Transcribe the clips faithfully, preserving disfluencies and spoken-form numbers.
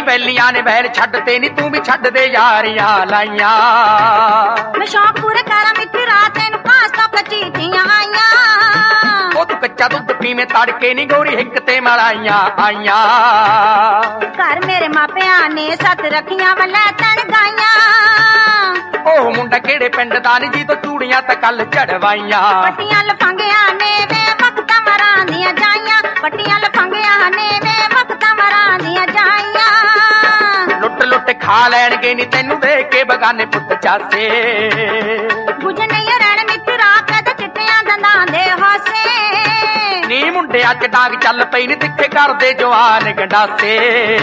ਵੈਲੀਆਂ ਨੇ ਵੈਲ ਛੱਡਦੇ ਨੀ ਤੂੰ ਵੀ ਛੱਡ ਦੇ ਯਾਰੀਆਂ ਲਾਈਆਂ ਮੈਂ ਸ਼ੌਕ ਪੂਰੇ ਕਰਾਂ ਮਿੱਤਰਾ ਤੈਨੂੰ ਪਾਸ ਤੋਂ ਕੱਚੀ ਧੀਆਂ ਆਈਆਂ ਉਹ ਤੂੰ ਕੱਚਾ ਦੁੱਧ ਪੀਵੇਂ ਤੜਕੇ ਨੀ ਗੋਰੀ ਹਿੱਕ ਤੇ ਮਲਾਈਆਂ ਆਈਆਂ ਘਰ ਮੇਰੇ ਮਾਪਿਆਂ ਨੇ ਸੱਤ ਰੱਖੀਆਂ ਵੱਲੇ ਤਣ ਗਾਈਆਂ ਉਹ ਮੁੰਡਾ ਕਿਹੜੇ ਪਿੰਡ ਦਾ ਨੀ ਜੀ ਤੋਂ ਚੂੜੀਆਂ ਤਾਂ ਕੱਲ ਚੜਵਾਈਆਂ ਪੱਟੀਆਂ ਲਫੰਗਿਆਂ ਨੇ ਵੇ ਵਕਤਾਂ ਮਰਾਂ ਦੀਆਂ ਜਾਈਆਂ ਪੱਟੀਆਂ ਲਫੰਗਿਆਂ ਨੇ ਵੇ ਵਕਤਾਂ ਮਰਾਂ ਦੀਆਂ ਜਾਈਆਂ ਲੁੱਟ ਲੁੱਟ ਖਾ ਲੈਣਗੇ ਨੀ ਤੈਨੂੰ ਦੇਖ ਕੇ ਬਗਾਨੇ ਪੁੱਤ ਚਾਸੇ ਬੁਝ ਨਹੀਂ ਰਹਿਣ ਮਿੱਤਰਾ ਕਦ ਚਿੱਟਿਆਂ ਦੰਦਾਂ ਦੇ ਹਾਸੇ ਨੀ ਮੁੰਡਿਆਂ ਚ ਡਾਂਗ ਚੱਲ ਪਈ ਨੀ ਤਿੱਖੇ ਕਰਦੇ ਜਵਾਨ ਗੰਡਾਸੇ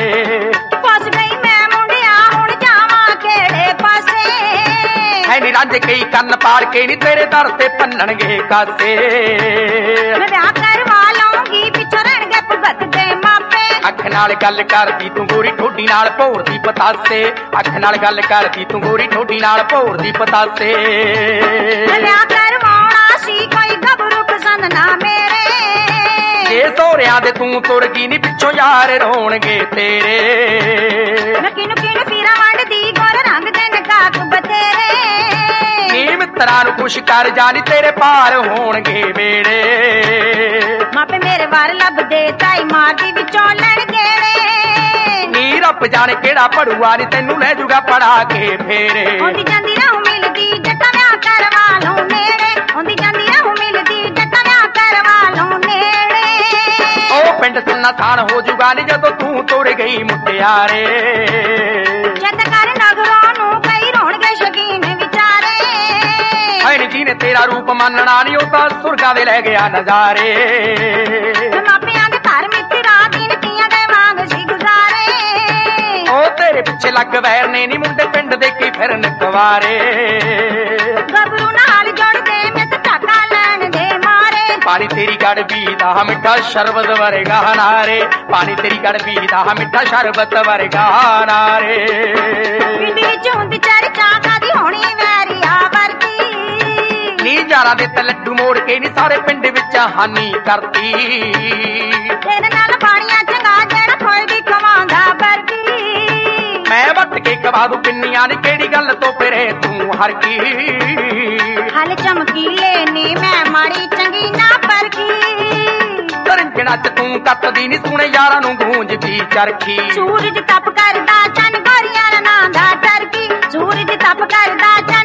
ਫਸ ਗਈ ਮੈਂ ਮੁੰਡਿਆ ਹੁਣ ਜਾਵਾਂ ਕਿਹੜੇ ਪਾਸੇ ਹੈ ਨੀ ਰਾਂਝੇ ਕਈ ਕੰਨ ਪਾੜ ਕੇ ਨੀ ਤੇਰੇ ਦਰ ਤੇ ਭੰਨਣਗੇ ਕਾਸੇ ਮੈਂ ਵਿਆਹ ਕਰਵਾ ਲਊਂਗੀ ਪਿੱਛੋਂ ਰਹਿਣਗੇ ਭੁਗਤ ਦੇ ਮਾਪੇ ਅੱਖ ਨਾਲ ਗੱਲ ਕਰਦੀ ਤੂੰ ਗੋਰੀ ਠੋਡੀ ਨਾਲ ਭੋਰਦੀ ਪਤਾਸੇ ਅੱਖ ਨਾਲ ਗੱਲ ਕਰਦੀ ਤੂੰ ਗੋਰੀ ਠੋਡੀ ਨਾਲ ਭੋਰਦੀ ਪਤਾਸੇ ਮੈਂ ਵਿਆਹ ਕਰਵਾਉਣਾ ਸੀ ਕੋਈ ਗੱਭਰੂ ਪਸੰਦ ਨਾ ਮੇਰੇ ਜੇ ਸੋਹਰਿਆਂ ਦੇ ਤੂੰ ਤੁਰ ਗਈ ਨੀ ਪਿੱਛੋਂ ਯਾਰ ਰੋਣਗੇ ਤੇਰੇ ਮੈਂ ਕਿਨੂੰ ਕਿਨੂੰ ਫੀਰਾ ਵੰਡਦੀ ਗੋਰ ਰੰਗ ਦੇ ਨਕਾਕ ਬਤੇਰੇ ਨੀ ਮਿੱਤਰਾਂ ਨੂੰ ਖੁਸ਼ ਕਰ ਜਾਣੀ ਤੇਰੇ ਪਾਰ ਹੋਣਗੇ ਵੇੜੇ ਮਾਪੇ ਮੇਰੇ ਵਾਰ ਲੱਭਦੇ ਤਾਈ ਮਾਰਦੀ ਵਿੱਚੋਂ ਲੜ ਗੇੜੇ ਨੀ ਰੱਬ ਜਾਣੇ ਕਿਹੜਾ ਪੜੂਆ ਨੀ ਤੈਨੂੰ ਲੈ ਜੂਗਾ ਪੜਾ ਕੇ ਫੇਰੇ ਆਉਂਦੀ ਜਾਂਦੀ ਰਹੂ ਮਿਲਦੀ ਜੱਟਾਂ ਵਿਆਹ ਕਰਵਾ ਲਊ ਨੇੜੇ ਆਉਂਦੀ ਜਾਂਦੀ ਰਹੂ ਮਿਲਦੀ ਜੱਟਾਂ ਵਿਆਹ ਕਰਵਾ ਲਊ ਨੇੜੇ ਉਹ ਪਿੰਡ ਸੁਣਨਾ ਸਾਨ ਹੋ ਜੂਗਾ ਨੀ ਜਦੋਂ ਤੂੰ ਤੁਰ ਗਈ ਮੁਟਿਆਰੇ ਜਦ ਕਰ ਨਗਰੋਂ ਨੂੰ ਕਈ ਰੋਣਗੇ ਸ਼ਕੀਨ ਵਿਚਾਰੇ ਹੈ ਨੀ ਜਿਹਨੇ ਤੇਰਾ ਰੂਪ ਮੰਨਣਾ ਨੀ ਉਹ ਤਾਂ ਸੁਰਗਾਂ ਦੇ ਲੈ ਗਿਆ ਨਜ਼ਾਰੇ ਮਾਪਿਆਂ ਦੇ ਘਰ ਮਿੱਤਰਾ ਦਿਨ ਤੀਆਂ ਦੇ ਵਾਂਗ ਸੀ ਗੁਜ਼ਾਰੇ ਉਹ ਤੇਰੇ ਪਿੱਛੇ ਲੱਗ ਵੈਰ ਨੇ ਨੀ ਮੁੰਡੇ ਪਿੰਡ ਦੇ ਕੀ ਫਿਰਨ ਕੁਵਾਰੇ ਗੱਭਰੂ ਨਾਲ ਜੋੜਦੇ ਮੈਂ ਤਾਂ ਝਾਕਾ ਲੈਣ ਦੇ ਮਾਰੇ ਪਾਣੀ ਤੇਰੀ ਗੜ ਪੀਦਾ ਮਿੱਠਾ ਸ਼ਰਬਤ ਵਰਗਾ ਨਾਰੇ ਪਾਣੀ ਤੇਰੀ ਗੜ ਪੀਦਾ ਮਿੱਠਾ ਸ਼ਰਬਤ ਵਰਗਾ ਨਾਰੇ ਪਿੰਡ ਵਿੱਚ ਹੁੰਦੀ ਚਰਚਾ ਕਾਦੀ ਹੋਣੀ ਵੈਰੀਆ ਵਰਗੀ ਨੀ ਯਾਰਾਂ ਦੇ ਤੇ ਲੱਡੂ ਮੋੜ ਕੇ ਨੀ ਸਾਰੇ ਪਿੰਡ ਵਿੱਚ ਹਾਨੀ ਕਰਤੀ ਤੇਰੇ ਨਾਲ ਬਾਣੀਆਂ ਚੰਗਾ ਜਿਹੜਾ ਖੋਲ ਵੀ ਖਵਾਉਂਦਾ ਵਰਗੀ ਮੈਂ ਵੱਟ ਕੇ ਕਵਾ ਦੂ ਪਿੰਨੀਆਂ ਨੀ ਕਿਹੜੀ ਗੱਲ ਤੋਂ ਫਿਰੇ ਤੂੰ ਹਰ ਕੀ ਹਲ ਚਮਕੀਲੇ ਨੇ ਮੈਂ ਮਾੜੀ ਚੰਗੀ ਨਾ ਪਰਖੀ ਤਰੰਗਣਾ ਚ ਤੂੰ ਕੱਤਦੀ ਨੀ ਸੁਣੇ ਯਾਰਾਂ ਨੂੰ ਗੂੰਜਦੀ ਚਰਖੀ ਸੂਰਜ ਤਪ ਕਰਦਾ ਚੰਨ ਗੋਰੀਆਂ ਨਾਂ ਦਾ ਟਰਕੀ ਸੂਰਜ ਤਪ ਕਰਦਾ